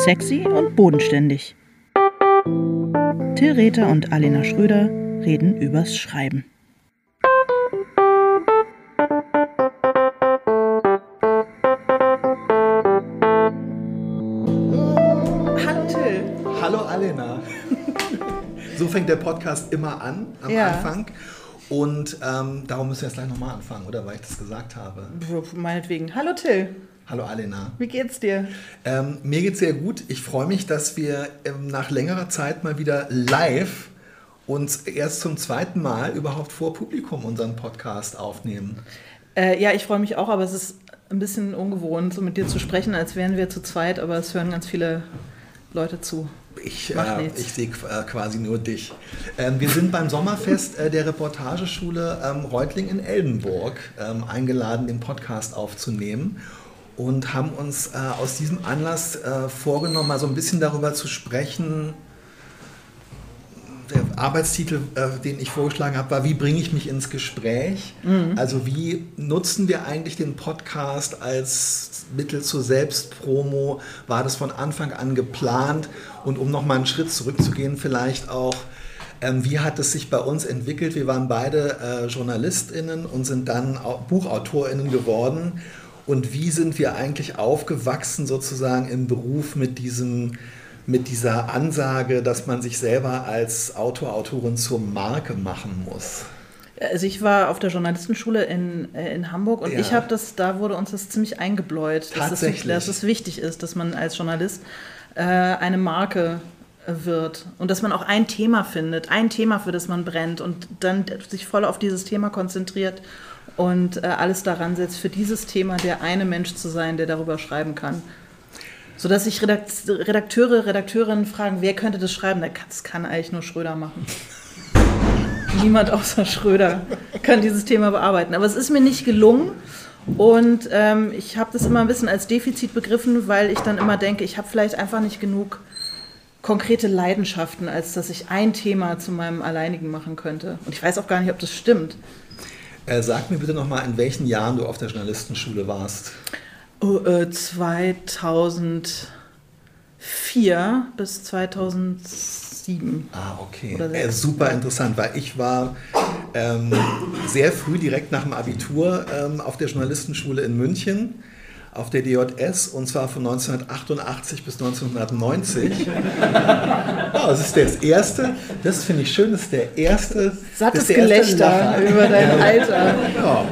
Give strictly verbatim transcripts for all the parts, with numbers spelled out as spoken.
Sexy und bodenständig. Till Rether und Alena Schröder reden übers Schreiben. Hallo Till. Hallo Alena. So fängt der Podcast immer an, am Ja. Anfang. Und ähm, darum müssen wir jetzt gleich nochmal anfangen, oder? Weil ich das gesagt habe. Meinetwegen. Hallo Till. Hallo Alena. Wie geht's dir? Ähm, mir geht's sehr gut. Ich freue mich, dass wir ähm, nach längerer Zeit mal wieder live uns erst zum zweiten Mal überhaupt vor Publikum unseren Podcast aufnehmen. Äh, ja, ich freue mich auch, aber es ist ein bisschen ungewohnt, so mit dir zu sprechen, als wären wir zu zweit, aber es hören ganz viele Leute zu. Ich, Macht äh, nichts. ich sehe äh, quasi nur dich. Ähm, wir sind beim Sommerfest äh, der Reportageschule ähm, Reutling in Eldenburg ähm, eingeladen, den Podcast aufzunehmen und haben uns äh, aus diesem Anlass äh, vorgenommen, mal so ein bisschen darüber zu sprechen. Der Arbeitstitel, äh, den ich vorgeschlagen habe, war: Wie bringe ich mich ins Gespräch? Mhm. Also wie nutzen wir eigentlich den Podcast als Mittel zur Selbstpromo? War das von Anfang an geplant? Und um nochmal einen Schritt zurückzugehen, vielleicht auch, ähm, wie hat es sich bei uns entwickelt? Wir waren beide äh, JournalistInnen und sind dann auch BuchautorInnen geworden. Und wie sind wir eigentlich aufgewachsen sozusagen im Beruf mit diesem mit dieser Ansage, dass man sich selber als Autor, Autorin zur Marke machen muss? Also ich war auf der Journalistenschule in, äh, in Hamburg und Ja. ich habe das, da wurde uns das ziemlich eingebläut, dass es, Tatsächlich. dass es wichtig ist, dass man als Journalist äh, eine Marke wird und dass man auch ein Thema findet, ein Thema, für das man brennt und dann sich voll auf dieses Thema konzentriert und äh, alles daran setzt, für dieses Thema der eine Mensch zu sein, der darüber schreiben kann. Sodass sich Redakt- Redakteure, Redakteurinnen fragen, wer könnte das schreiben? Das kann eigentlich nur Schröder machen. Niemand außer Schröder kann dieses Thema bearbeiten. Aber es ist mir nicht gelungen und ähm, ich habe das immer ein bisschen als Defizit begriffen, weil ich dann immer denke, ich habe vielleicht einfach nicht genug konkrete Leidenschaften, als dass ich ein Thema zu meinem Alleinigen machen könnte. Und ich weiß auch gar nicht, ob das stimmt. Äh, sag mir bitte nochmal, in welchen Jahren du auf der Journalistenschule warst. Oh, äh, zweitausendvier bis zweitausendsieben. Ah, okay. Oder Äh, sechs. super interessant, weil ich war ähm, sehr früh, direkt nach dem Abitur, ähm, auf der Journalistenschule in München, auf der D J S, und zwar von neunzehnhundertachtundachtzig bis neunzehnhundertneunzig. Oh, das ist das erste, das finde ich schön, das ist der erste. Sattes das ist der erste Gelächter Lacher. über dein Alter. Ja.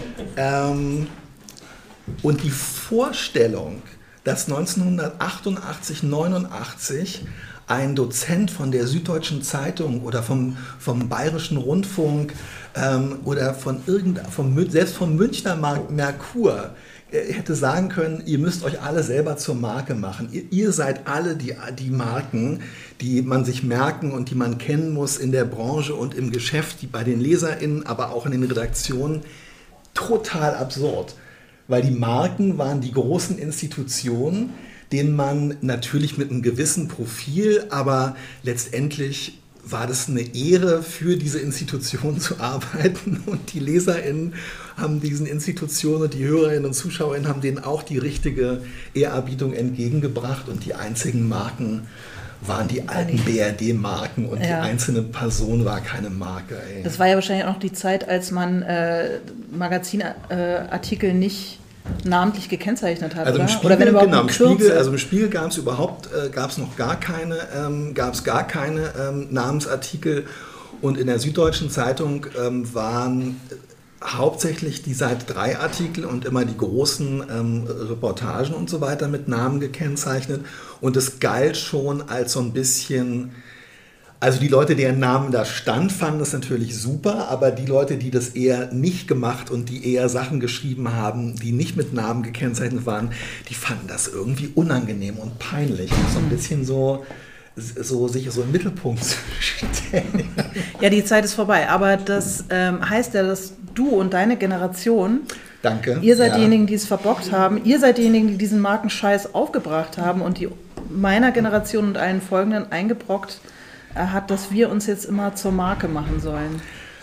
Ähm, und die Vorstellung, dass neunzehnhundertachtundachtzig, neunundachtzig ein Dozent von der Süddeutschen Zeitung oder vom, vom Bayerischen Rundfunk ähm, oder von irgend, vom, selbst vom Münchner Merkur äh, hätte sagen können, ihr müsst euch alle selber zur Marke machen. Ihr, ihr seid alle die, die Marken, die man sich merken und die man kennen muss in der Branche und im Geschäft, die bei den LeserInnen, aber auch in den Redaktionen. Total absurd. Weil die Marken waren die großen Institutionen, denen man natürlich mit einem gewissen Profil, aber letztendlich war das eine Ehre, für diese Institutionen zu arbeiten. Und die LeserInnen haben diesen Institutionen und die HörerInnen und ZuschauerInnen haben denen auch die richtige Ehrerbietung entgegengebracht. Und die einzigen Marken waren die alten B R D-Marken und ja. Die einzelne Person war keine Marke. Ey. Das war ja wahrscheinlich auch noch die Zeit, als man äh, Magazinartikel äh, nicht namentlich gekennzeichnet hat, also oder? Im Spiegel, oder wenn überhaupt genau, im Spiegel, also im Kürze. Spiegel gab es überhaupt, äh, gab es noch gar keine, ähm, gab es gar keine ähm, Namensartikel, und in der Süddeutschen Zeitung ähm, waren hauptsächlich die Seite drei Artikel und immer die großen ähm, Reportagen und so weiter mit Namen gekennzeichnet, und es galt schon als so ein bisschen. Also die Leute, deren Namen da stand, fanden das natürlich super, aber die Leute, die das eher nicht gemacht und die eher Sachen geschrieben haben, die nicht mit Namen gekennzeichnet waren, die fanden das irgendwie unangenehm und peinlich. So ein bisschen so, so sich so im Mittelpunkt zu stellen. Ja, die Zeit ist vorbei, aber das ähm, heißt ja, dass du und deine Generation, Danke. Ihr seid ja. diejenigen, die es verbockt haben, ihr seid diejenigen, die diesen Markenscheiß aufgebracht haben und die meiner Generation und allen folgenden eingebrockt hat, dass wir uns jetzt immer zur Marke machen sollen.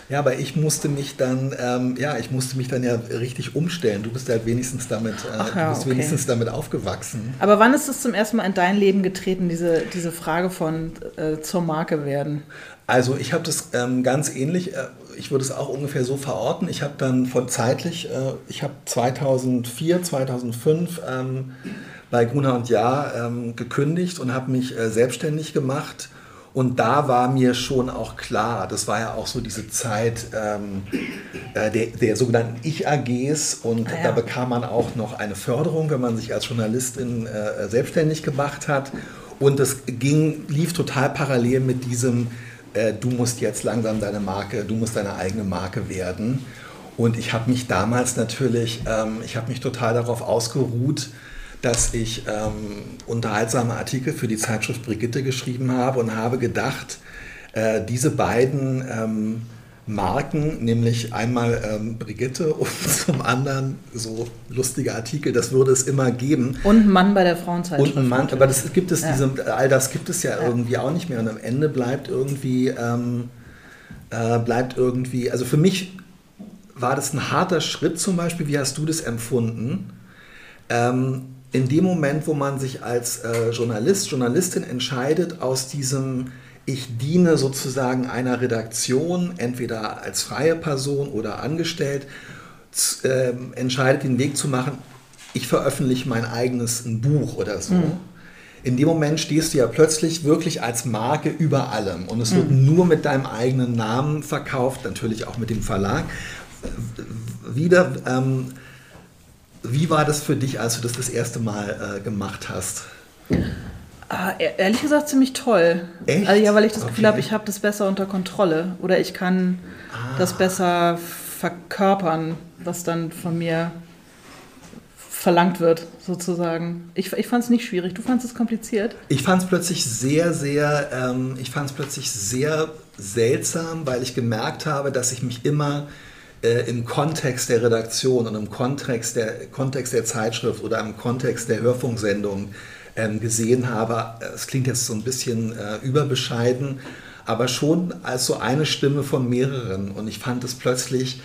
Ja, aber ich musste mich dann, ähm, ja, ich musste mich dann ja richtig umstellen. Du bist ja wenigstens damit, äh, Ach ja, du bist okay. wenigstens damit aufgewachsen. Aber wann ist es zum ersten Mal in dein Leben getreten, diese, diese Frage von äh, zur Marke werden? Also ich habe das ähm, ganz ähnlich, äh, ich würde es auch ungefähr so verorten. Ich habe dann von zeitlich, äh, ich habe zweitausendvier, zweitausendfünf ähm, bei Gruner und Jahr ähm, gekündigt und habe mich äh, selbstständig gemacht. Und da war mir schon auch klar, das war ja auch so diese Zeit ähm, äh, der, der sogenannten Ich-A Gs und Ah, ja. da bekam man auch noch eine Förderung, wenn man sich als Journalistin äh, selbstständig gemacht hat. Und das ging, lief total parallel mit diesem, äh, du musst jetzt langsam deine Marke, du musst deine eigene Marke werden. Und ich habe mich damals natürlich, ähm, ich habe mich total darauf ausgeruht, dass ich ähm, unterhaltsame Artikel für die Zeitschrift Brigitte geschrieben habe und habe gedacht, äh, diese beiden ähm, Marken, nämlich einmal ähm, Brigitte und zum anderen so lustige Artikel, das würde es immer geben. Und ein Mann bei der Frauenzeitschrift. Und ein Mann, aber das gibt es, Ja. diese, all das gibt es ja, Ja. irgendwie auch nicht mehr und am Ende bleibt irgendwie, ähm, äh, bleibt irgendwie, also für mich war das ein harter Schritt zum Beispiel, wie hast du das empfunden? Ähm, in dem Moment, wo man sich als äh, Journalist, Journalistin entscheidet, aus diesem ich diene sozusagen einer Redaktion, entweder als freie Person oder angestellt, z- äh, entscheidet, den Weg zu machen, ich veröffentliche mein eigenes ein Buch oder so. Mhm. In dem Moment stehst du ja plötzlich wirklich als Marke über allem und es wird nur mit deinem eigenen Namen verkauft, natürlich auch mit dem Verlag. Wieder, ähm, wie war das für dich, als du das das erste Mal äh, gemacht hast? Ah, e- ehrlich gesagt ziemlich toll. Echt? Also, ja, weil ich das Gefühl Okay. habe, ich habe das besser unter Kontrolle. Oder ich kann das besser verkörpern, was dann von mir verlangt wird, sozusagen. Ich, ich fand es nicht schwierig. Du fandest es kompliziert? Ich fand es plötzlich sehr, sehr, ähm, ich fand es plötzlich sehr seltsam, weil ich gemerkt habe, dass ich mich immer äh, im Kontext der Redaktion und im Kontext der, Kontext der Zeitschrift oder im Kontext der Hörfunksendung ähm, gesehen habe. Es klingt jetzt so ein bisschen äh, überbescheiden, aber schon als so eine Stimme von mehreren. Und ich fand es plötzlich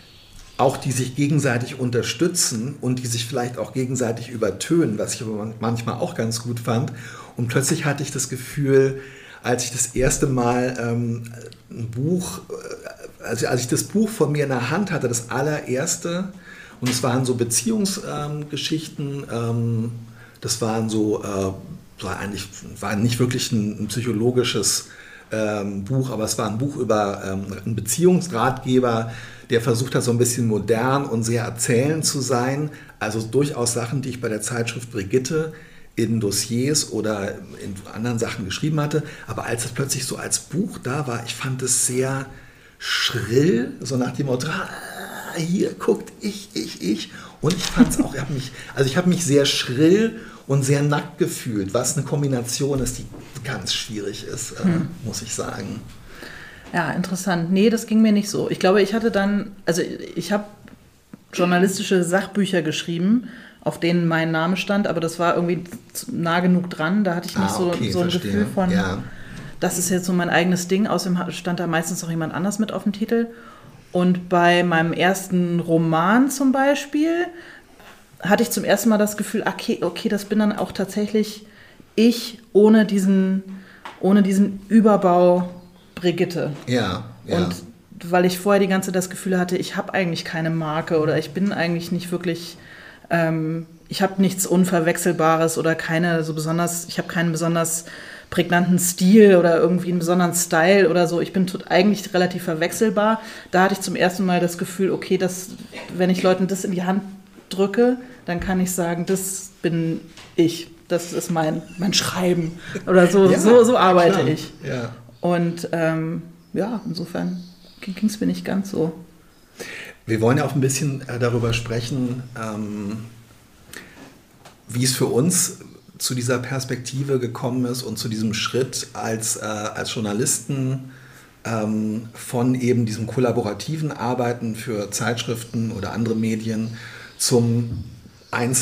auch die sich gegenseitig unterstützen und die sich vielleicht auch gegenseitig übertönen, was ich aber manchmal auch ganz gut fand. Und plötzlich hatte ich das Gefühl, als ich das erste Mal ähm, ein Buch, äh, also als ich das Buch von mir in der Hand hatte, das allererste, und es waren so Beziehungsgeschichten, ähm, ähm, das waren so, äh, war eigentlich, war nicht wirklich ein, ein psychologisches ähm, Buch, aber es war ein Buch über ähm, einen Beziehungsratgeber, der versucht hat, so ein bisschen modern und sehr erzählend zu sein. Also durchaus Sachen, die ich bei der Zeitschrift Brigitte in Dossiers oder in anderen Sachen geschrieben hatte. Aber als es plötzlich so als Buch da war, ich fand es sehr schrill, so nach dem Motto, ah, hier guckt ich, ich, ich. Und ich fand es auch, ich habe mich, also ich habe mich sehr schrill und sehr nackt gefühlt, was eine Kombination ist, die ganz schwierig ist, äh, hm. muss ich sagen. Ja, interessant. Nee, das ging mir nicht so. Ich glaube, ich hatte dann, also ich habe journalistische Sachbücher geschrieben, auf denen mein Name stand, aber das war irgendwie nah genug dran. Da hatte ich nicht Ah, so, okay, so ein verstehe. Gefühl von, ja. das ist jetzt so mein eigenes Ding. Außerdem stand da meistens noch jemand anders mit auf dem Titel. Und bei meinem ersten Roman zum Beispiel hatte ich zum ersten Mal das Gefühl, okay, okay, das bin dann auch tatsächlich ich ohne diesen, ohne diesen Überbau Brigitte. Ja, ja. Und weil ich vorher die ganze Zeit das Gefühl hatte, ich habe eigentlich keine Marke oder ich bin eigentlich nicht wirklich, ähm, ich habe nichts Unverwechselbares oder keine so besonders, ich habe keinen besonders prägnanten Stil oder irgendwie einen besonderen Style oder so. Ich bin tot, eigentlich relativ verwechselbar. Da hatte ich zum ersten Mal das Gefühl, okay, das, wenn ich Leuten das in die Hand drücke, dann kann ich sagen, das bin ich. Das ist mein, mein Schreiben. Oder so, ja, so, so arbeite klar. ich. Ja. Und ähm, ja, insofern ging es mir nicht ganz so. Wir wollen ja auch ein bisschen äh, darüber sprechen, ähm, wie es für uns zu dieser Perspektive gekommen ist und zu diesem Schritt als, äh, als Journalisten ähm, von eben diesem kollaborativen Arbeiten für Zeitschriften oder andere Medien zum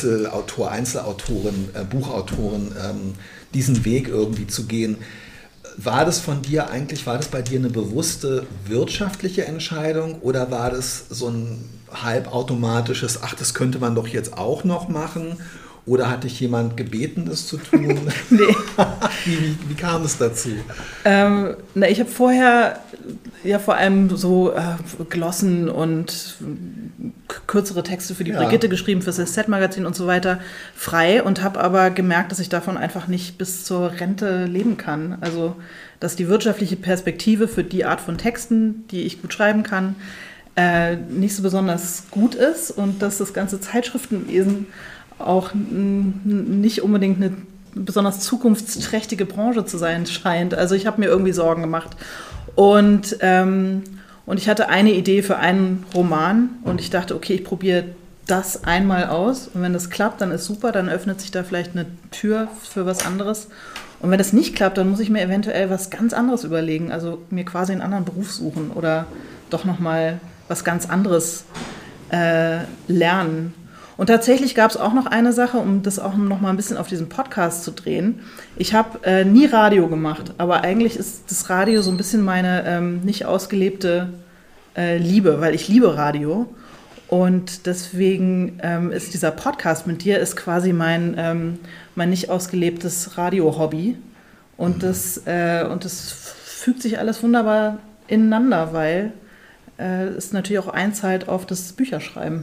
Einzelautor, Einzelautorin, äh, Buchautorin, ähm, diesen Weg irgendwie zu gehen. war das von dir eigentlich, war das bei dir eine bewusste wirtschaftliche Entscheidung oder war das so ein halbautomatisches, ach, das könnte man doch jetzt auch noch machen? Oder hat dich jemand gebeten, das zu tun? Nee. wie, wie, wie kam es dazu? Ähm, na, ich habe vorher ja vor allem so äh, Glossen und k- kürzere Texte für die Ja. Brigitte geschrieben, fürs S Z-Magazin und so weiter, frei und habe aber gemerkt, dass ich davon einfach nicht bis zur Rente leben kann. Also, dass die wirtschaftliche Perspektive für die Art von Texten, die ich gut schreiben kann, äh, nicht so besonders gut ist und dass das ganze Zeitschriftenwesen auch n- n- nicht unbedingt eine besonders zukunftsträchtige Branche zu sein scheint. Also ich habe mir irgendwie Sorgen gemacht. Und, ähm, und ich hatte eine Idee für einen Roman und ich dachte, okay, ich probiere das einmal aus und wenn das klappt, dann ist super, dann öffnet sich da vielleicht eine Tür für was anderes. Und wenn das nicht klappt, dann muss ich mir eventuell was ganz anderes überlegen, also mir quasi einen anderen Beruf suchen oder doch nochmal was ganz anderes äh, lernen. Und tatsächlich gab es auch noch eine Sache, um das auch noch mal ein bisschen auf diesen Podcast zu drehen. Ich habe äh, nie Radio gemacht, aber eigentlich ist das Radio so ein bisschen meine ähm, nicht ausgelebte äh, Liebe, weil ich liebe Radio. Und deswegen ähm, ist dieser Podcast mit dir ist quasi mein, ähm, mein nicht ausgelebtes Radio-Hobby. Und das, äh, und das fügt sich alles wunderbar ineinander, weil äh, es natürlich auch einzahlt auf das Bücherschreiben.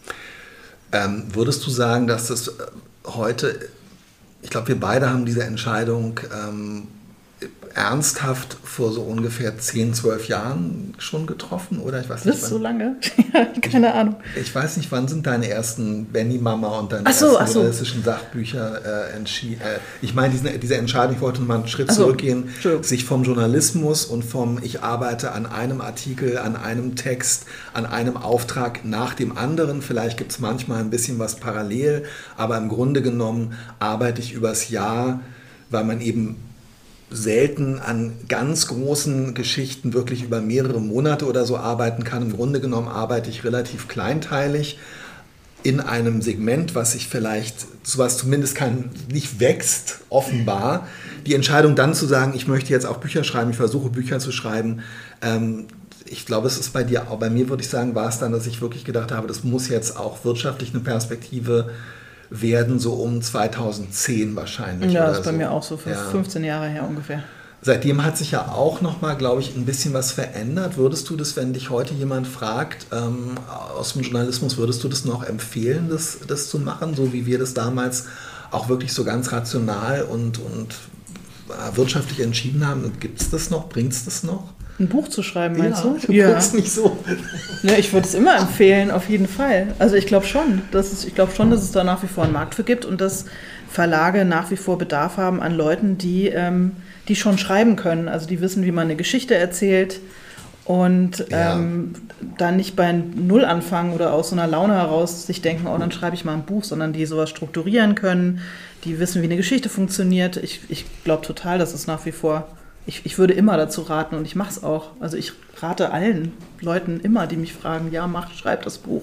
Ähm, würdest du sagen, dass das heute, ich glaube, wir beide haben diese Entscheidung ähm, ernsthaft vor so ungefähr zehn, zwölf Jahren schon getroffen? Oder ich weiß nicht, Das ist so lange? Keine Ahnung. Ich weiß nicht, wann sind deine ersten Benny Mama und deine Ach so, ersten ach so. journalistischen Sachbücher äh, entschieden? Äh, ich meine, diese, diese Entscheidung, ich wollte mal einen Schritt Ach so, zurückgehen, Entschuldigung. sich vom Journalismus und vom ich arbeite an einem Artikel, an einem Text, an einem Auftrag nach dem anderen. Vielleicht gibt es manchmal ein bisschen was parallel, aber im Grunde genommen arbeite ich übers Jahr, weil man eben selten an ganz großen Geschichten wirklich über mehrere Monate oder so arbeiten kann. Im Grunde genommen arbeite ich relativ kleinteilig in einem Segment, was sich vielleicht, was zumindest kein, nicht wächst, offenbar. Die Entscheidung dann zu sagen, ich möchte jetzt auch Bücher schreiben, ich versuche Bücher zu schreiben, ähm, ich glaube, es ist bei dir, auch bei mir würde ich sagen, war es dann, dass ich wirklich gedacht habe, das muss jetzt auch wirtschaftlich eine Perspektive werden, so um zweitausendzehn wahrscheinlich. Ja, oder das ist bei so. mir auch so, für Ja. fünfzehn Jahre her ungefähr. Seitdem hat sich ja auch nochmal, glaube ich, ein bisschen was verändert. Würdest du das, wenn dich heute jemand fragt, ähm, aus dem Journalismus, würdest du das noch empfehlen, das, das zu machen, so wie wir das damals auch wirklich so ganz rational und, und äh, wirtschaftlich entschieden haben? Gibt es das noch? Bringt es das noch? Ein Buch zu schreiben, meinst ja, du? du Ja, guckst nicht so. ja, ich würde es immer empfehlen, auf jeden Fall. Also ich glaube schon, dass es, ich glaube schon, dass es da nach wie vor einen Markt für gibt und dass Verlage nach wie vor Bedarf haben an Leuten, die, ähm, die schon schreiben können. Also die wissen, wie man eine Geschichte erzählt und Ja. ähm, dann nicht bei Null anfangen oder aus so einer Laune heraus sich denken, oh, dann schreibe ich mal ein Buch, sondern die sowas strukturieren können, die wissen, wie eine Geschichte funktioniert. Ich, ich glaube total, dass es nach wie vor... Ich, ich würde immer dazu raten und ich mache es auch. Also ich rate allen Leuten immer, die mich fragen, ja, mach, schreib das Buch.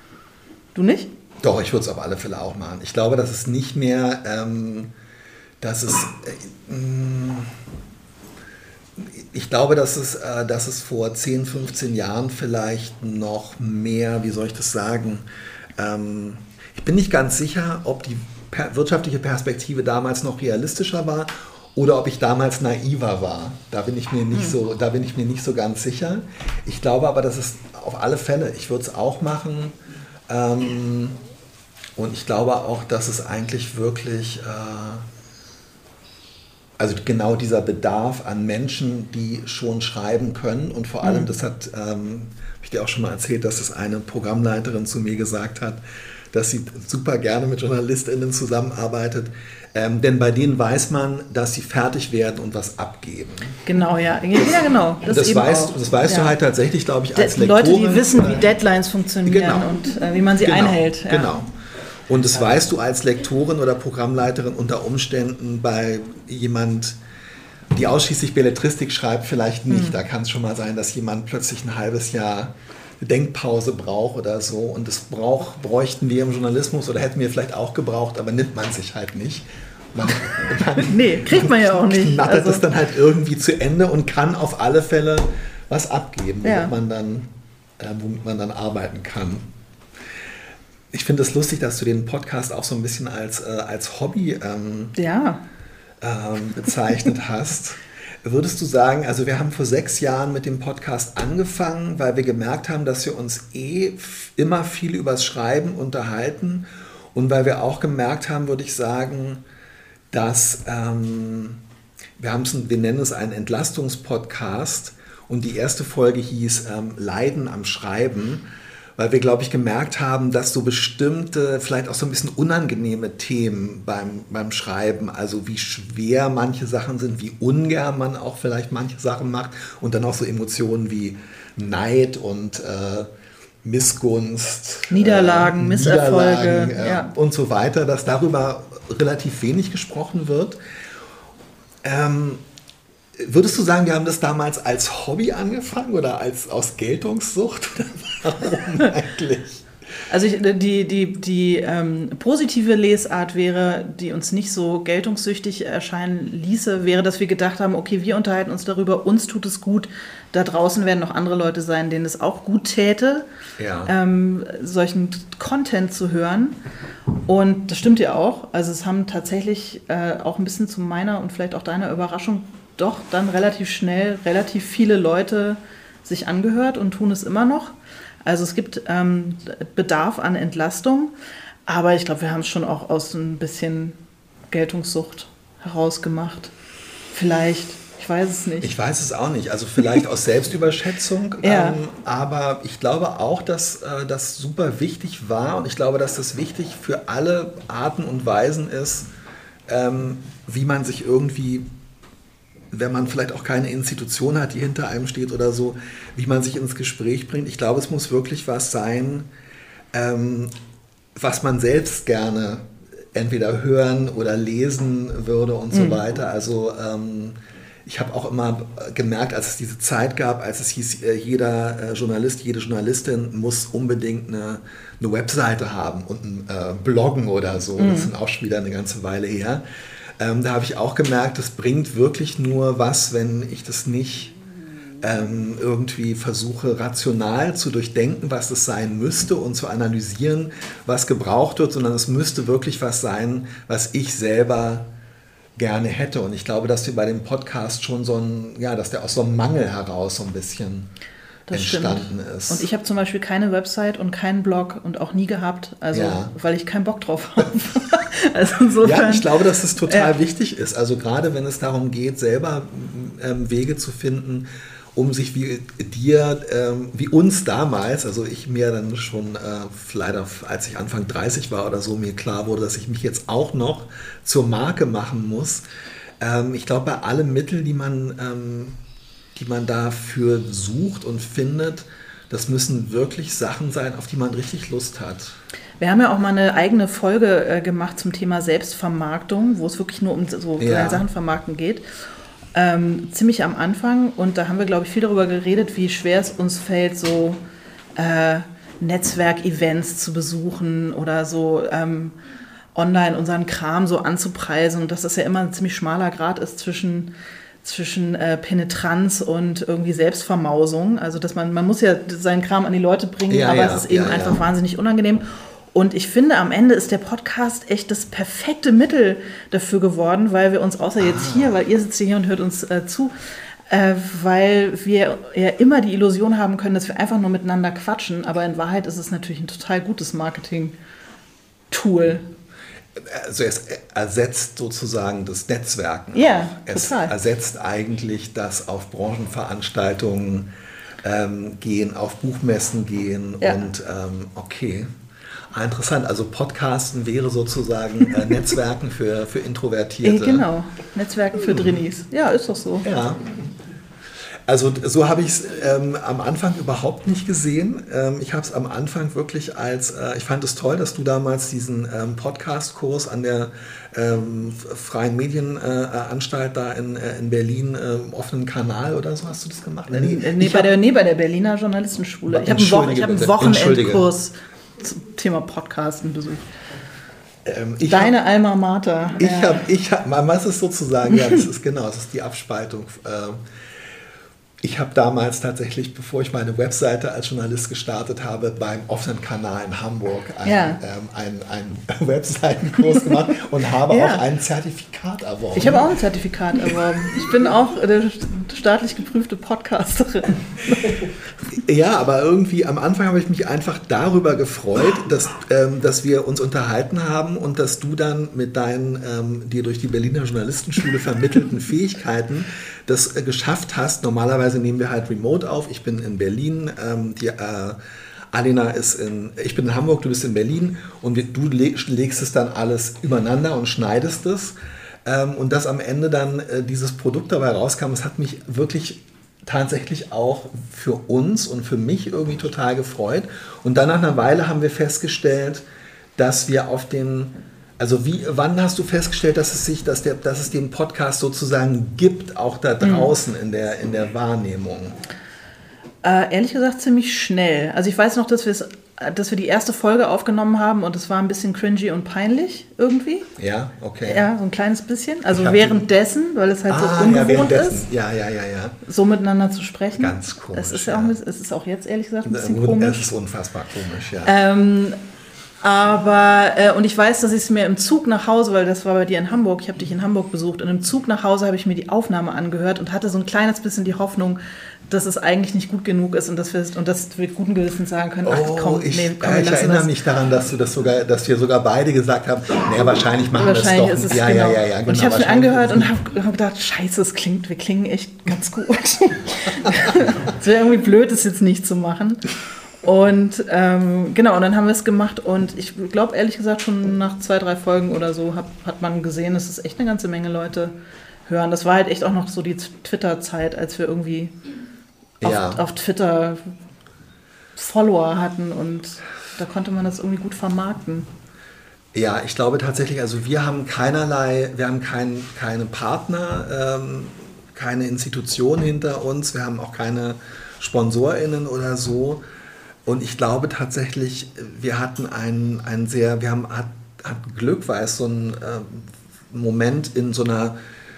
Du nicht? Doch, ich würde es auf alle Fälle auch machen. Ich glaube, dass es nicht mehr, ähm, dass es, äh, mh, ich glaube, dass es, äh, dass es vor zehn, fünfzehn Jahren vielleicht noch mehr, wie soll ich das sagen, ähm, ich bin nicht ganz sicher, ob die per- wirtschaftliche Perspektive damals noch realistischer war oder ob ich damals naiver war. Da bin ich mir nicht so, da bin ich mir nicht so ganz sicher. Ich glaube aber, dass es auf alle Fälle, ich würde es auch machen. Ähm, und ich glaube auch, dass es eigentlich wirklich, äh, also genau dieser Bedarf an Menschen, die schon schreiben können und vor allem, Mhm. das hat, ähm, habe ich dir auch schon mal erzählt, dass es eine Programmleiterin zu mir gesagt hat, dass sie super gerne mit JournalistInnen zusammenarbeitet, ähm, denn bei denen weiß man, dass sie fertig werden und was abgeben. Genau, ja. Ja, genau. Das, das eben weißt, auch. das weißt ja. du halt tatsächlich, glaube ich, als De- Leute, Lektorin. die wissen, wie oder- Deadlines funktionieren Genau. und äh, wie man sie Genau, einhält. Ja. Genau. Und das weißt du als Lektorin oder Programmleiterin unter Umständen bei jemand, die ausschließlich Belletristik schreibt, vielleicht nicht. Hm. Da kann es schon mal sein, dass jemand plötzlich ein halbes Jahr Denkpause braucht oder so. Und das brauch, bräuchten wir im Journalismus oder hätten wir vielleicht auch gebraucht, aber nimmt man sich halt nicht. man, man nee, kriegt man ja auch nicht. knattert Also, es dann halt irgendwie zu Ende und kann auf alle Fälle was abgeben, womit, Ja. man, dann, äh, womit man dann arbeiten kann. Ich finde es lustig, dass du den Podcast auch so ein bisschen als, äh, als Hobby ähm, ja, ähm, bezeichnet hast. Würdest du sagen, also wir haben vor sechs Jahren mit dem Podcast angefangen, weil wir gemerkt haben, dass wir uns eh f- immer viel übers Schreiben unterhalten und weil wir auch gemerkt haben, würde ich sagen, dass ähm, wir, haben's, wir nennen es einen Entlastungspodcast und die erste Folge hieß ähm, Leiden am Schreiben, weil wir, glaube ich, gemerkt haben, dass so bestimmte, vielleicht auch so ein bisschen unangenehme Themen beim, beim Schreiben, also wie schwer manche Sachen sind, wie ungern man auch vielleicht manche Sachen macht und dann auch so Emotionen wie Neid und äh, Missgunst, Niederlagen, äh, Misserfolge, Niederlagen, äh, ja. und so weiter, dass darüber relativ wenig gesprochen wird. Ähm, Würdest du sagen, wir haben das damals als Hobby angefangen oder als aus Geltungssucht? Oder warum eigentlich? Also ich, die, die, die ähm, positive Lesart wäre, die uns nicht so geltungssüchtig erscheinen ließe, wäre, dass wir gedacht haben, okay, wir unterhalten uns darüber, uns tut es gut, da draußen werden noch andere Leute sein, denen es auch gut täte, Ja. ähm, solchen Content zu hören. Und das stimmt ja auch. Also es haben tatsächlich äh, auch ein bisschen zu meiner und vielleicht auch deiner Überraschung doch dann relativ schnell relativ viele Leute sich angehört und tun es immer noch. Also es gibt ähm, Bedarf an Entlastung, aber ich glaube, wir haben es schon auch aus ein bisschen Geltungssucht herausgemacht. Vielleicht, ich weiß es nicht. Ich weiß es auch nicht. Also vielleicht aus Selbstüberschätzung. Ja. ähm, aber ich glaube auch, dass äh, das super wichtig war und ich glaube, dass das wichtig für alle Arten und Weisen ist, ähm, wie man sich irgendwie, wenn man vielleicht auch keine Institution hat, die hinter einem steht oder so, wie man sich ins Gespräch bringt. Ich glaube, es muss wirklich was sein, ähm, was man selbst gerne entweder hören oder lesen würde und so Mhm. weiter. Also ähm, ich habe auch immer gemerkt, als es diese Zeit gab, als es hieß, äh, jeder äh, Journalist, jede Journalistin muss unbedingt eine, eine Webseite haben und ein äh, Bloggen oder so. Mhm. Das sind auch schon wieder eine ganze Weile her. Ähm, da habe ich auch gemerkt, es bringt wirklich nur was, wenn ich das nicht ähm, irgendwie versuche, rational zu durchdenken, was das sein müsste und zu analysieren, was gebraucht wird, sondern es müsste wirklich was sein, was ich selber gerne hätte. Und ich glaube, dass wir bei dem Podcast schon so ein, ja, dass der aus so einem Mangel heraus so ein bisschen Das entstanden stimmt. ist. Und ich habe zum Beispiel keine Website und keinen Blog und auch nie gehabt, also Ja. weil ich keinen Bock drauf habe. Also insofern, Ja, ich glaube, dass es total Ja. wichtig ist. Also gerade wenn es darum geht, selber ähm, Wege zu finden, um sich wie dir, ähm, wie uns damals, also ich mir dann schon äh, leider, als ich Anfang dreißig war oder so, mir klar wurde, dass ich mich jetzt auch noch zur Marke machen muss. Ähm, ich glaube, bei allen Mitteln, die man, ähm, die man dafür sucht und findet, das müssen wirklich Sachen sein, auf die man richtig Lust hat. Wir haben ja auch mal eine eigene Folge äh, gemacht zum Thema Selbstvermarktung, wo es wirklich nur um so Ja. Sachen vermarkten geht. Ähm, ziemlich am Anfang. Und da haben wir, glaube ich, viel darüber geredet, wie schwer es uns fällt, so äh, Netzwerkevents zu besuchen oder so ähm, online unseren Kram so anzupreisen. Und dass das ja immer ein ziemlich schmaler Grad ist zwischen zwischen äh, Penetranz und irgendwie Selbstvermausung. Also dass man, man muss ja seinen Kram an die Leute bringen, Ja, aber ja, es ist eben ja, einfach ja. wahnsinnig unangenehm. Und ich finde, am Ende ist der Podcast echt das perfekte Mittel dafür geworden, weil wir uns, außer jetzt Ah. hier, weil ihr sitzt hier und hört uns äh, zu, äh, weil wir ja immer die Illusion haben können, dass wir einfach nur miteinander quatschen, aber in Wahrheit ist es natürlich ein total gutes Marketing-Tool. Also es ersetzt sozusagen das Netzwerken. Ja, auch. Es total. ersetzt eigentlich das auf Branchenveranstaltungen ähm, gehen, auf Buchmessen gehen Ja. und ähm, okay. Ah, interessant, also Podcasten wäre sozusagen äh, Netzwerken für, für Äh, Introvertierte. genau, Netzwerken für Drinnies. Ja, ist doch so. Ja. Also so habe ich es ähm, am Anfang überhaupt nicht gesehen. Ähm, ich habe es am Anfang wirklich als, äh, ich fand es toll, dass du damals diesen ähm, Podcast-Kurs an der ähm, Freien Medienanstalt äh, da in, äh, in Berlin, äh, im offenen Kanal oder so, hast du das gemacht? Nee, nee, ich bei, hab- der, nee bei der Berliner Journalistenschule. Ich habe einen, Wochen, ich hab einen Entschuldige bitte, Wochenendkurs zum Thema Podcasten besucht. Ähm, ich Deine hab, Alma Mater. Ich ja. habe, ich hab, was ist sozusagen, ja, das ist genau, das ist die Abspaltung. Ähm, Ich habe damals tatsächlich, bevor ich meine Webseite als Journalist gestartet habe, beim offenen Kanal in Hamburg einen, ja. ähm, einen, einen Webseitenkurs gemacht und habe ja. auch ein Zertifikat erworben. Ich habe auch ein Zertifikat erworben. Ich bin auch eine staatlich geprüfte Podcasterin. Ja, aber irgendwie am Anfang habe ich mich einfach darüber gefreut, dass, ähm, dass wir uns unterhalten haben und dass du dann mit deinen ähm, dir durch die Berliner Journalistenschule vermittelten Fähigkeiten das äh, geschafft hast. Normalerweise nehmen wir halt remote auf. Ich bin in Berlin, ähm, die, äh, Alena ist in, ich bin in Hamburg, du bist in Berlin und wir, du leg, legst es dann alles übereinander und schneidest es. Ähm, und dass am Ende dann äh, dieses Produkt dabei rauskam, das hat mich wirklich tatsächlich auch für uns und für mich irgendwie total gefreut. Und dann nach einer Weile haben wir festgestellt, dass wir auf den, also wie, wann hast du festgestellt, dass es sich, dass der, dass es den Podcast sozusagen gibt, auch da draußen mhm. in der, in der Wahrnehmung? Äh, ehrlich gesagt ziemlich schnell. Also ich weiß noch, dass wir es dass wir die erste Folge aufgenommen haben und es war ein bisschen cringy und peinlich irgendwie. Ja, okay. Ja, so ein kleines bisschen. Also währenddessen, weil es halt ah, so ungewohnt ja, ist, ja, ja, ja, ja. so miteinander zu sprechen. Ganz komisch. Es ist ja, ja. Auch, es ist auch jetzt ehrlich gesagt ein bisschen es komisch. Es ist unfassbar komisch, ja. Ähm, aber, äh, und ich weiß, dass ich es mir im Zug nach Hause, weil das war bei dir in Hamburg, ich habe dich in Hamburg besucht, und im Zug nach Hause habe ich mir die Aufnahme angehört und hatte so ein kleines bisschen die Hoffnung, dass es eigentlich nicht gut genug ist und dass wir, und dass wir guten Gewissens sagen können, ach komm, oh, ich, nee, komm, äh, wir ich lassen erinnere das. mich daran, dass du das sogar, dass wir sogar beide gesagt haben, naja, wahrscheinlich machen wir das doch. Ist es ja, genau. ja, ja, ja, genau, und ich habe es mir angehört und habe hab gedacht, scheiße, es klingt, wir klingen echt ganz gut. Es wäre irgendwie blöd, es jetzt nicht zu machen. Und ähm, genau, und dann haben wir es gemacht und ich glaube, ehrlich gesagt, schon nach zwei, drei Folgen oder so hat, hat man gesehen, dass es echt eine ganze Menge Leute hören. Das war halt echt auch noch so die Twitter-Zeit, als wir irgendwie auf, ja. auf Twitter Follower hatten und da konnte man das irgendwie gut vermarkten. Ja, ich glaube tatsächlich, also wir haben keinerlei, wir haben kein, keine Partner, ähm, keine Institution hinter uns, wir haben auch keine SponsorInnen oder so. Und ich glaube tatsächlich, wir hatten einen, einen sehr, wir haben hat, hatten Glück, weil es so ein äh, Moment in so einer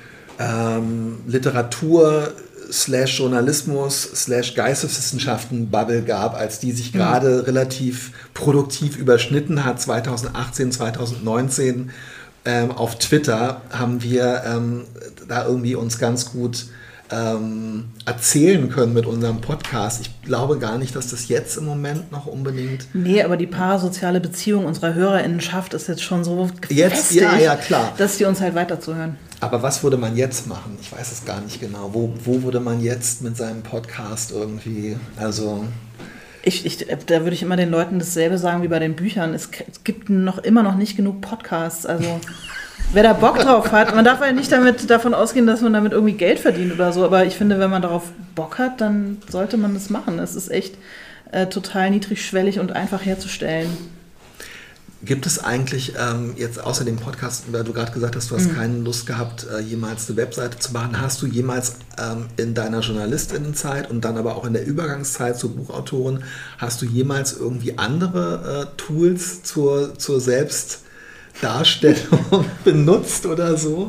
ähm, Literatur slash Journalismus slash Geisteswissenschaften-Bubble gab, als die sich gerade mhm. relativ produktiv überschnitten hat, zwanzig achtzehn, zwanzig neunzehn. Ähm, auf Twitter haben wir ähm, da irgendwie uns ganz gut ähm, erzählen können mit unserem Podcast. Ich glaube gar nicht, dass das jetzt im Moment noch unbedingt... Nee, aber die parasoziale Beziehung unserer HörerInnenschaft ist jetzt schon so jetzt, ja, ja, klar. dass die uns halt weiterzuhören. Aber was würde man jetzt machen? Ich weiß es gar nicht genau. Wo, wo würde man jetzt mit seinem Podcast irgendwie, also... Ich, ich, da würde ich immer den Leuten dasselbe sagen wie bei den Büchern. Es gibt noch immer noch nicht genug Podcasts, also... Wer da Bock drauf hat, man darf ja nicht damit, davon ausgehen, dass man damit irgendwie Geld verdient oder so, aber ich finde, wenn man darauf Bock hat, dann sollte man das machen. Es ist echt äh, total niedrigschwellig und einfach herzustellen. Gibt es eigentlich ähm, jetzt außer dem Podcast, weil du gerade gesagt hast, du hast mhm. keine Lust gehabt, äh, jemals eine Webseite zu machen, hast du jemals ähm, in deiner JournalistInnenzeit und dann aber auch in der Übergangszeit zur Buchautorin, hast du jemals irgendwie andere äh, Tools zur, zur Selbst Darstellung benutzt oder so?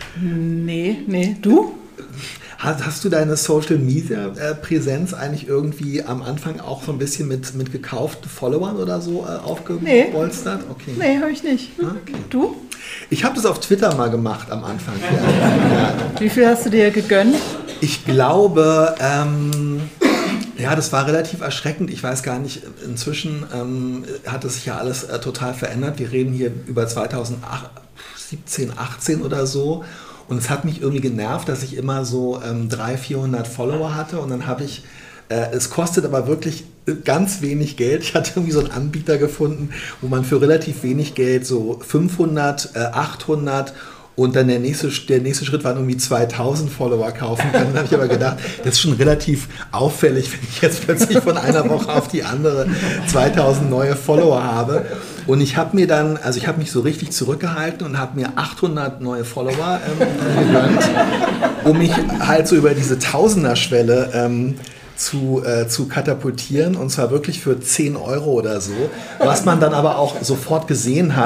Nee, nee. Du? Hast, hast du deine Social-Media-Präsenz eigentlich irgendwie am Anfang auch so ein bisschen mit, mit gekauften Followern oder so äh, aufgepolstert? Nee, okay. Nee, habe ich nicht. Okay. Du? Ich habe das auf Twitter mal gemacht am Anfang. Ja. Ja. Wie viel hast du dir gegönnt? Ich glaube... Ähm, Ja, das war relativ erschreckend. Ich weiß gar nicht, inzwischen ähm, hat es sich ja alles äh, total verändert. Wir reden hier über zwanzig siebzehn, achtzehn oder so. Und es hat mich irgendwie genervt, dass ich immer so ähm, dreihundert, vierhundert Follower hatte. Und dann habe ich, äh, es kostet aber wirklich ganz wenig Geld. Ich hatte irgendwie so einen Anbieter gefunden, wo man für relativ wenig Geld so fünfhundert, äh, achthundert und dann der nächste, der nächste Schritt waren irgendwie zweitausend Follower kaufen können. Dann habe ich aber gedacht, das ist schon relativ auffällig, wenn ich jetzt plötzlich von einer Woche auf die andere zweitausend neue Follower habe. Und ich habe mir dann, also ich habe mich so richtig zurückgehalten und habe mir achthundert neue Follower ähm, gegönnt, um mich halt so über diese Tausender-Schwelle ähm, zu, äh, zu katapultieren. Und zwar wirklich für zehn Euro oder so. Was man dann aber auch sofort gesehen hat,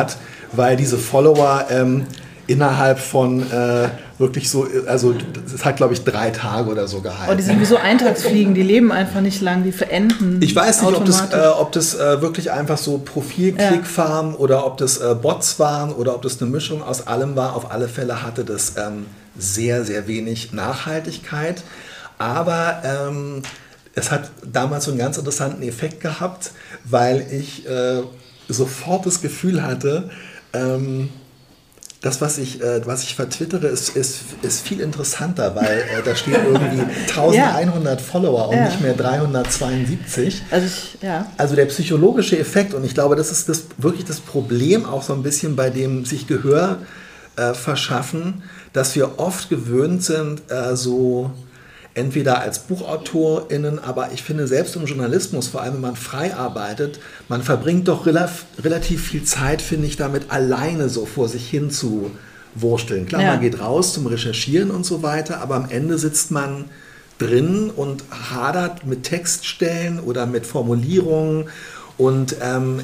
weil diese Follower ähm, innerhalb von äh, wirklich so, also es hat glaube ich drei Tage oder so gehalten. Oh, die sind wie so Eintagsfliegen, die leben einfach nicht lang, die verenden. Ich weiß nicht, ob das, äh, ob das äh, wirklich einfach so Profil-Klick-Farmen ja. oder ob das äh, Bots waren oder ob das eine Mischung aus allem war. Auf alle Fälle hatte das ähm, sehr, sehr wenig Nachhaltigkeit. Aber ähm, es hat damals so einen ganz interessanten Effekt gehabt, weil ich äh, sofort das Gefühl hatte, ähm, das, was ich, äh, was ich vertwittere, ist, ist, ist viel interessanter, weil äh, da steht irgendwie eintausendeinhundert ja. Follower und ja. nicht mehr dreihundertzweiundsiebzig. Also, ich, ja. also der psychologische Effekt, und ich glaube, das ist das, wirklich das Problem auch so ein bisschen bei dem sich Gehör äh, verschaffen, dass wir oft gewöhnt sind, äh, so entweder als BuchautorInnen, aber ich finde selbst im Journalismus, vor allem wenn man frei arbeitet, man verbringt doch relativ, relativ viel Zeit, finde ich, damit alleine so vor sich hin zu wursteln. Klar, ja. man geht raus zum Recherchieren und so weiter, aber am Ende sitzt man drin und hadert mit Textstellen oder mit Formulierungen und ähm,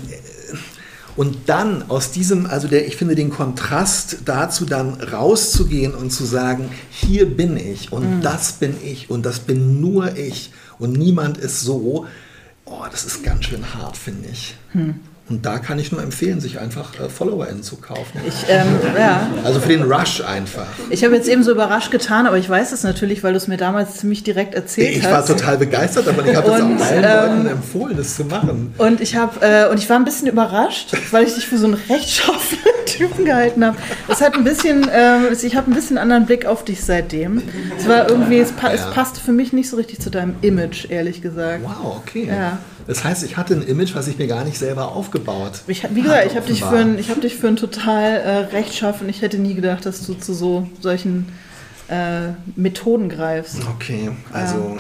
Und dann aus diesem, also der, ich finde den Kontrast dazu dann rauszugehen und zu sagen, hier bin ich und mhm. das bin ich und das bin nur ich und niemand ist so, oh, das ist ganz schön hart, finde ich. Mhm. Und da kann ich nur empfehlen, sich einfach äh, FollowerInnen zu kaufen. Ich, ähm, ja. Also für den Rush einfach. Ich habe jetzt eben so überrascht getan, aber ich weiß es natürlich, weil du es mir damals ziemlich direkt erzählt ich hast. Ich war total begeistert, aber ich habe es auch allen ähm, Leuten empfohlen, das zu machen. Und ich, hab, äh, und ich war ein bisschen überrascht, weil ich dich für so einen rechtschaffenen Typen gehalten habe. Es hat ein bisschen, äh, ich habe ein bisschen anderen Blick auf dich seitdem. Es war irgendwie, es, pa- ja. es passte für mich nicht so richtig zu deinem Image, ehrlich gesagt. Wow, okay. Ja. Das heißt, ich hatte ein Image, was ich mir gar nicht selber aufgebaut habe. Ich, wie gesagt, ich habe dich, hab dich für einen total äh, rechtschaffen. Ich hätte nie gedacht, dass du zu so solchen äh, Methoden greifst. Okay, also...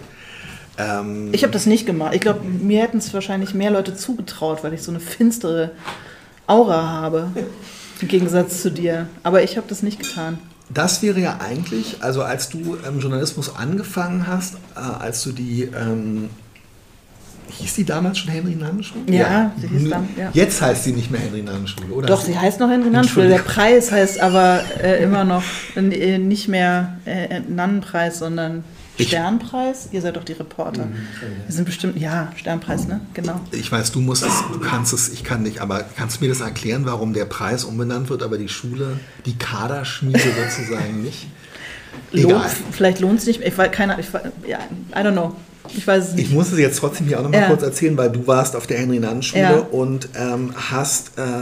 Ja. Ähm, ich habe das nicht gemacht. Ich glaube, mir hätten es wahrscheinlich mehr Leute zugetraut, weil ich so eine finstere Aura habe, im Gegensatz zu dir. Aber ich habe das nicht getan. Das wäre ja eigentlich, also als du im ähm, Journalismus angefangen hast, äh, als du die... Ähm, hieß die damals schon Henry-Nannen-Schule? Ja, ja, sie hieß dann, ja. Jetzt heißt sie nicht mehr Henry-Nannen-Schule, oder? Doch, sie heißt noch Henry-Nannen-Schule. Der Preis heißt aber äh, immer noch äh, nicht mehr äh, Nannenpreis, sondern Sternpreis. Ihr seid doch die Reporter. Mhm. Wir sind bestimmt, ja, Sternpreis, ne? Genau. Ich weiß, du musst es, du kannst es, ich kann nicht, aber kannst du mir das erklären, warum der Preis umbenannt wird, aber die Schule, die Kaderschmiede sozusagen nicht? Egal. Lohnt, vielleicht lohnt es nicht mehr. Ich weiß, keine, ich, ja, I don't know. Ich weiß es nicht. Ich muss es jetzt trotzdem hier auch noch mal ja. kurz erzählen, weil du warst auf der Henry-Nannen-Schule ja. und ähm, hast äh,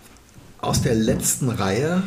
aus der letzten Reihe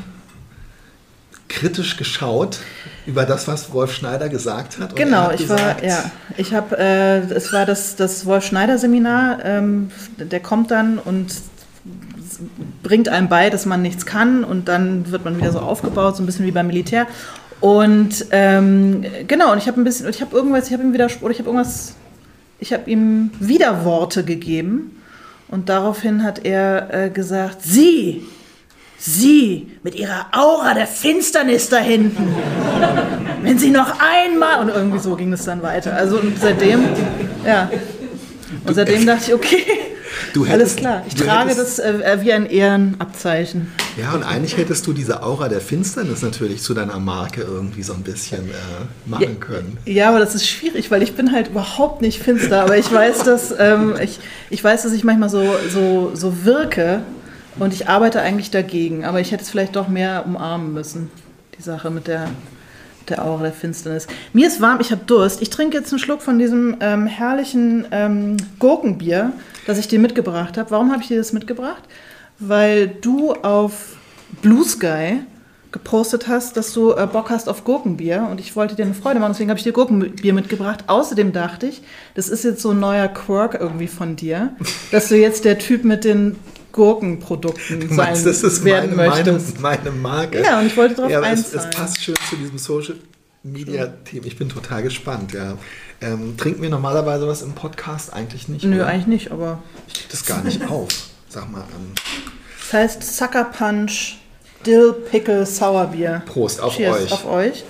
kritisch geschaut über das, was Wolf Schneider gesagt hat. Und genau, hat ich gesagt, war, ja, ich habe, äh, es war das, das Wolf Schneider Seminar. Ähm, der kommt dann und bringt einem bei, dass man nichts kann, und dann wird man wieder so aufgebaut, so ein bisschen wie beim Militär. Und ähm, genau, und ich habe ein bisschen, ich habe irgendwas, ich habe ihm wieder, oder ich habe irgendwas, ich habe ihm Widerworte gegeben, und daraufhin hat er äh, gesagt, Sie, Sie mit Ihrer Aura der Finsternis da hinten, wenn Sie noch einmal, und irgendwie so ging es dann weiter. Also und seitdem, ja, und seitdem dachte ich, okay. Du hättest, alles klar, ich trage hättest, das äh, wie ein Ehrenabzeichen. Ja, und eigentlich hättest du diese Aura der Finsternis natürlich zu deiner Marke irgendwie so ein bisschen äh, machen ja, können. Ja, aber das ist schwierig, weil ich bin halt überhaupt nicht finster. Aber ich weiß, dass, ähm, ich, ich, weiß, dass ich manchmal so, so, so wirke, und ich arbeite eigentlich dagegen. Aber ich hätte es vielleicht doch mehr umarmen müssen, die Sache mit der, der Aura der Finsternis. Mir ist warm, ich habe Durst. Ich trinke jetzt einen Schluck von diesem ähm, herrlichen ähm, Gurkenbier, das ich dir mitgebracht habe. Warum habe ich dir das mitgebracht? Weil du auf Blue Sky gepostet hast, dass du äh, Bock hast auf Gurkenbier, und ich wollte dir eine Freude machen, deswegen habe ich dir Gurkenbier mitgebracht. Außerdem dachte ich, das ist jetzt so ein neuer Quirk irgendwie von dir, dass du jetzt der Typ mit den Gurkenprodukten du meinst, sein das ist werden meine, möchtest. Meine, meine Marke. Ja, und ich wollte darauf ja, aber einzahlen. Es, es passt schön zu diesem Social Media-Thema. Ich bin total gespannt, ja. Ähm, trinken wir normalerweise was im Podcast? Eigentlich nicht. Nö, oder? eigentlich nicht, aber... Ich krieg das gar nicht auf. Sag mal. Ähm. Das heißt Sucker Punch Dill Pickle Sauerbier. Prost auf Cheers euch. auf euch.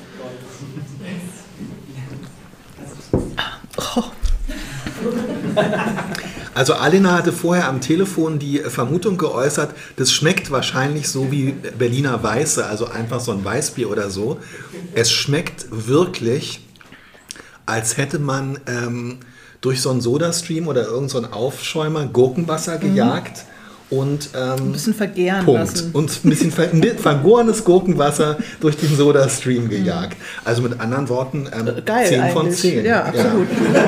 Oh. Also Alena hatte vorher am Telefon die Vermutung geäußert, das schmeckt wahrscheinlich so wie Berliner Weiße, also einfach so ein Weißbier oder so. Es schmeckt wirklich, als hätte man ähm, durch so einen Sodastream oder irgend so einen Aufschäumer Gurkenwasser gejagt. Mhm. Und, ähm, ein bisschen vergären Punkt. lassen. Und ein bisschen ver vergorenes Gurkenwasser durch den Sodastream gejagt. Mhm. Also mit anderen Worten, ähm, Geil zehn von eigentlich. zehn. Ja, absolut. Ja.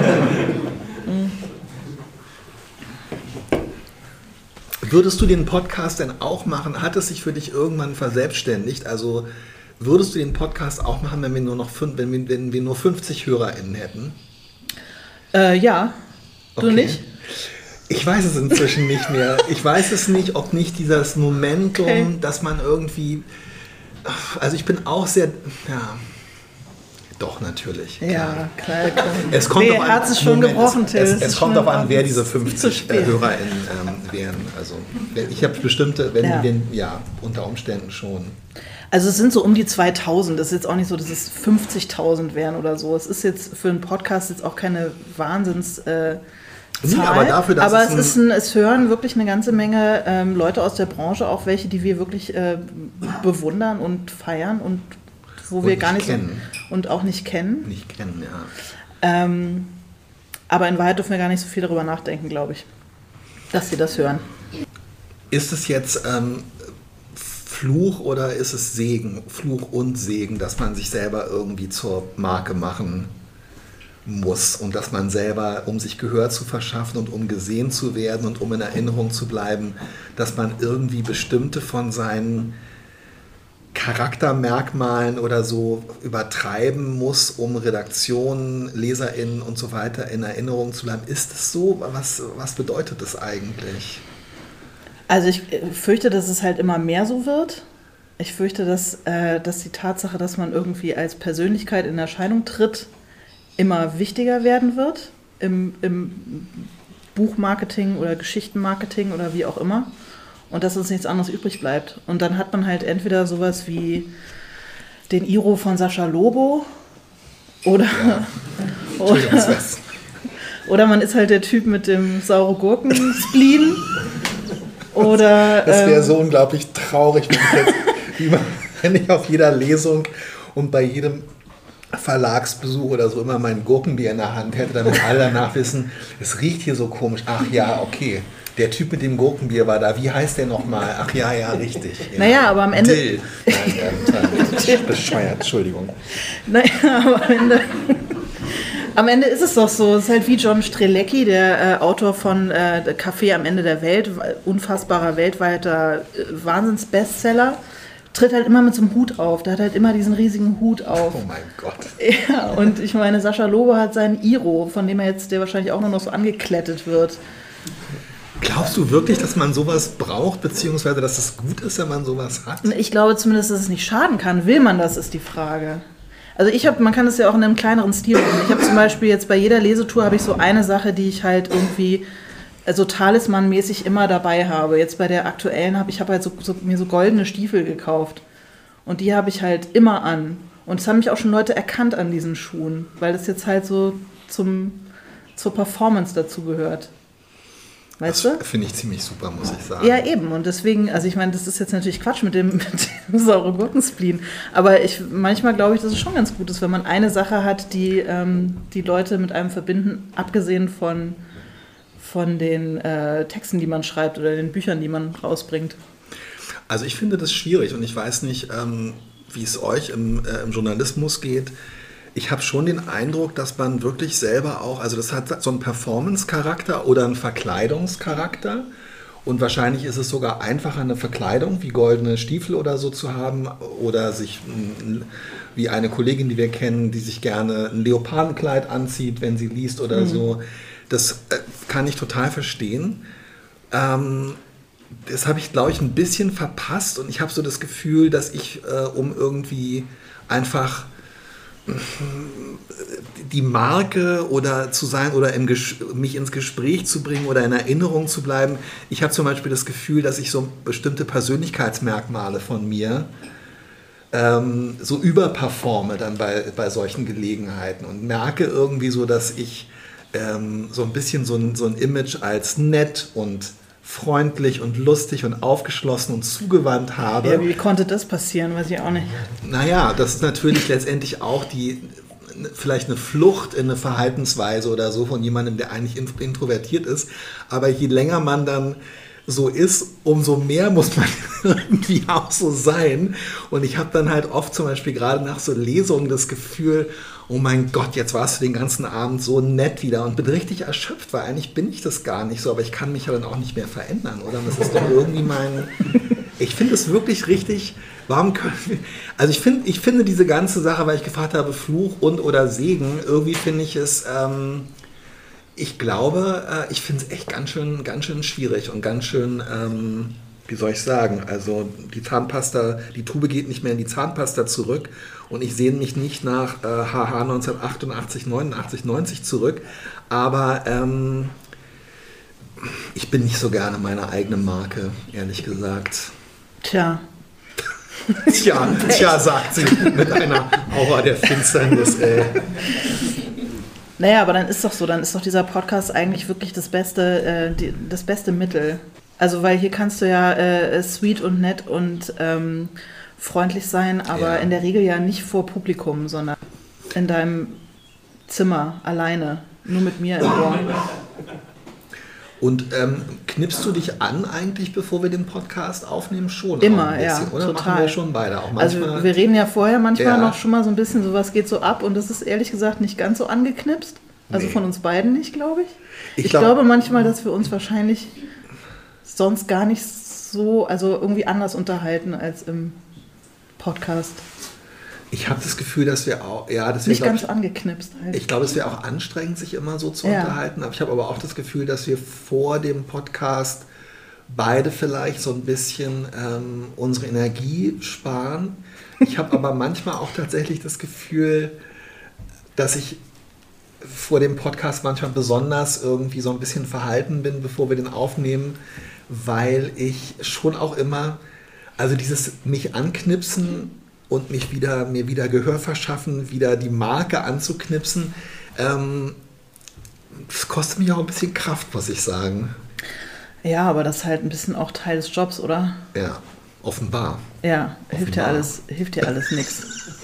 Würdest du den Podcast denn auch machen? Hat es sich für dich irgendwann verselbstständigt? Also würdest du den Podcast auch machen, wenn wir nur noch fünf, wenn wir, wenn wir nur fünfzig HörerInnen hätten? Äh, ja. Du okay. nicht? Ich weiß es inzwischen nicht mehr. Ich weiß es nicht, ob nicht dieses Momentum, okay. dass man irgendwie... Also ich bin auch sehr... Ja, doch, natürlich. Klar. Ja, klar, klar. Es kommt nee, Herz ist schon Moment, gebrochen, Till. Es, es, es kommt darauf an, wer diese fünfzig äh, HörerInnen ähm, wären. Also ich habe bestimmte, wenn, ja. wenn, ja, unter Umständen schon. Also es sind so um die zweitausend. Das ist jetzt auch nicht so, dass es fünfzigtausend wären oder so. Es ist jetzt für einen Podcast jetzt auch keine Wahnsinns... Äh, Nee, aber dafür, dass aber es, es, ist ein, es hören wirklich eine ganze Menge ähm, Leute aus der Branche, auch welche, die wir wirklich äh, bewundern und feiern und wo und wir gar nicht kennen. So, und auch nicht kennen. Nicht kennen, ja. Ähm, aber in Wahrheit dürfen wir gar nicht so viel darüber nachdenken, glaube ich, dass sie das hören. Ist es jetzt ähm, Fluch oder ist es Segen? Fluch und Segen, dass man sich selber irgendwie zur Marke machen muss und dass man selber, um sich Gehör zu verschaffen und um gesehen zu werden und um in Erinnerung zu bleiben, dass man irgendwie bestimmte von seinen Charaktermerkmalen oder so übertreiben muss, um Redaktionen, LeserInnen und so weiter in Erinnerung zu bleiben. Ist es so? Was, was bedeutet das eigentlich? Also ich fürchte, dass es halt immer mehr so wird. Ich fürchte, dass, äh, dass die Tatsache, dass man irgendwie als Persönlichkeit in Erscheinung tritt, immer wichtiger werden wird im, im Buchmarketing oder Geschichtenmarketing oder wie auch immer und dass uns nichts anderes übrig bleibt. Und dann hat man halt entweder sowas wie den Iro von Sascha Lobo oder, ja. oder, oder man ist halt der Typ mit dem saure Gurken-Spleen. Oder, das wäre ähm, so unglaublich traurig, wenn ich, jetzt, wenn ich auf jeder Lesung und bei jedem Verlagsbesuch oder so immer mein Gurkenbier in der Hand hätte, damit alle danach wissen, es riecht hier so komisch. Ach ja, okay, der Typ mit dem Gurkenbier war da. Wie heißt der nochmal? Ach ja, ja, richtig. Ja. Naja, aber am Ende... Dill. Nein, äh, bescheuert, Entschuldigung. Naja, aber am Ende... Am Ende ist es doch so, es ist halt wie John Strelecki, der äh, Autor von äh, Café am Ende der Welt, unfassbarer weltweiter äh, Wahnsinns-Bestseller, tritt halt immer mit so einem Hut auf. Der hat halt immer diesen riesigen Hut auf. Oh mein Gott. Ja, und ich meine, Sascha Lobo hat seinen Iro, von dem er jetzt, der wahrscheinlich auch nur noch so angeklettet wird. Glaubst du wirklich, dass man sowas braucht, beziehungsweise dass es gut ist, wenn man sowas hat? Ich glaube zumindest, dass es nicht schaden kann. Will man das, ist die Frage. Also ich habe, man kann das ja auch in einem kleineren Stil machen. Ich habe zum Beispiel jetzt bei jeder Lesetour habe ich so eine Sache, die ich halt irgendwie so Talisman-mäßig immer dabei habe. Jetzt bei der aktuellen habe ich habe halt so, so, mir so goldene Stiefel gekauft. Und die habe ich halt immer an. Und es haben mich auch schon Leute erkannt an diesen Schuhen, weil das jetzt halt so zum, zur Performance dazu gehört. Weißt das du? Finde ich ziemlich super, muss ich sagen. Ja, eben. Und deswegen, also ich meine, das ist jetzt natürlich Quatsch mit dem, mit dem sauren Gurkenspleen. Aber ich, manchmal glaube ich, dass es schon ganz gut ist, wenn man eine Sache hat, die ähm, die Leute mit einem verbinden, abgesehen von, von den äh, Texten, die man schreibt oder den Büchern, die man rausbringt. Also ich finde das schwierig und ich weiß nicht, ähm, wie es euch im, äh, im Journalismus geht. Ich habe schon den Eindruck, dass man wirklich selber auch, also das hat so einen Performance-Charakter oder einen Verkleidungscharakter und wahrscheinlich ist es sogar einfacher, eine Verkleidung wie goldene Stiefel oder so zu haben oder sich, wie eine Kollegin, die wir kennen, die sich gerne ein Leopardenkleid anzieht, wenn sie liest oder mhm. so. Das äh, kann ich total verstehen. Ähm, das habe ich, glaube ich, ein bisschen verpasst und ich habe so das Gefühl, dass ich, äh, um irgendwie einfach die Marke oder zu sein oder im Ges- mich ins Gespräch zu bringen oder in Erinnerung zu bleiben. Ich habe zum Beispiel das Gefühl, dass ich so bestimmte Persönlichkeitsmerkmale von mir ähm, so überperforme dann bei, bei solchen Gelegenheiten und merke irgendwie so, dass ich ähm, so ein bisschen so ein, so ein Image als nett und freundlich und lustig und aufgeschlossen und zugewandt habe. Ja, wie konnte das passieren, weiß ich auch nicht. Naja, das ist natürlich letztendlich auch die, vielleicht eine Flucht in eine Verhaltensweise oder so von jemandem, der eigentlich introvertiert ist. Aber je länger man dann so ist, umso mehr muss man irgendwie auch so sein. Und ich habe dann halt oft zum Beispiel gerade nach so Lesungen das Gefühl, oh mein Gott, jetzt warst du den ganzen Abend so nett wieder und bin richtig erschöpft, weil eigentlich bin ich das gar nicht so, aber ich kann mich ja dann auch nicht mehr verändern, oder? Und das ist doch irgendwie mein... Ich finde es wirklich richtig... Warum können wir... Also ich, find, ich finde diese ganze Sache, weil ich gefragt habe, Fluch und oder Segen, irgendwie finde ich es... Ähm, ich glaube, äh, ich finde es echt ganz schön, ganz schön schwierig und ganz schön... Ähm, wie soll ich sagen, also die Zahnpasta, die Tube geht nicht mehr in die Zahnpasta zurück und ich sehne mich nicht nach äh, Haha neunzehnhundertachtundachtzig, neunundachtzig, neunzig zurück, aber ähm, ich bin nicht so gerne meine eigene Marke, ehrlich gesagt. Tja. Tja, tja, sagt sie mit einer Aura der Finsternis, ey. Naja, aber dann ist doch so, dann ist doch dieser Podcast eigentlich wirklich das beste, äh, die, das beste Mittel. Also, weil hier kannst du ja äh, sweet und nett und ähm, freundlich sein, aber Ja. in der Regel ja nicht vor Publikum, sondern in deinem Zimmer, alleine, nur mit mir im Ohr. Und ähm, knipst du dich an eigentlich, bevor wir den Podcast aufnehmen? Schon. Immer, auch ein bisschen, ja, oder? total. Machen wir schon beide. Auch manchmal, Also wir reden ja vorher manchmal Ja. noch schon mal so ein bisschen, sowas geht so ab und das ist ehrlich gesagt nicht ganz so angeknipst. Also Nee. von uns beiden nicht, glaube ich. Ich Ich, glaub- glaube manchmal, dass wir uns wahrscheinlich sonst gar nicht so, also irgendwie anders unterhalten als im Podcast. ich habe das Gefühl, dass wir auch, ja, dass wir, Nicht glaub ganz ich, angeknipst halt. ich glaube, es wäre auch anstrengend, sich immer so zu Ja. unterhalten. Aber ich habe aber auch das Gefühl, dass wir vor dem Podcast beide vielleicht so ein bisschen ähm, unsere Energie sparen. Ich habe aber manchmal auch tatsächlich das Gefühl, dass ich vor dem Podcast manchmal besonders irgendwie so ein bisschen verhalten bin, bevor wir den aufnehmen, weil ich schon auch immer, also dieses mich anknipsen und mich wieder, mir wieder Gehör verschaffen, wieder die Marke anzuknipsen, ähm, das kostet mich auch ein bisschen Kraft, muss ich sagen. Ja, aber das ist halt ein bisschen auch Teil des Jobs, oder? Ja, offenbar. Ja, hilft dir Offenbar. alles, hilft dir alles nichts.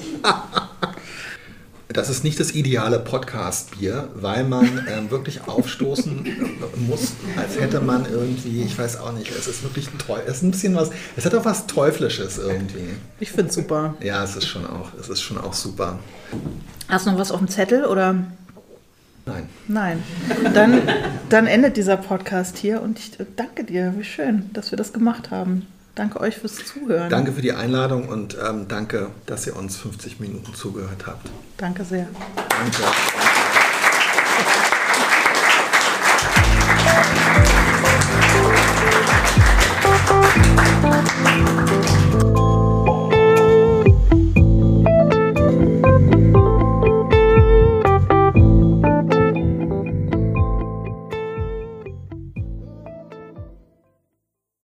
Das ist nicht das ideale Podcast-Bier, weil man ähm, wirklich aufstoßen muss, als hätte man irgendwie, ich weiß auch nicht, es ist wirklich ein Teufel, es ist ein bisschen was, es hat auch was Teuflisches irgendwie. Ich finde es super. Ja, es ist schon auch, es ist schon auch super. Hast du noch was auf dem Zettel oder? Nein. Nein. Dann, dann endet dieser Podcast hier und ich danke dir. Wie schön, dass wir das gemacht haben. Danke euch fürs Zuhören. Danke für die Einladung und ähm, danke, dass ihr uns fünfzig Minuten zugehört habt. Danke sehr. Danke.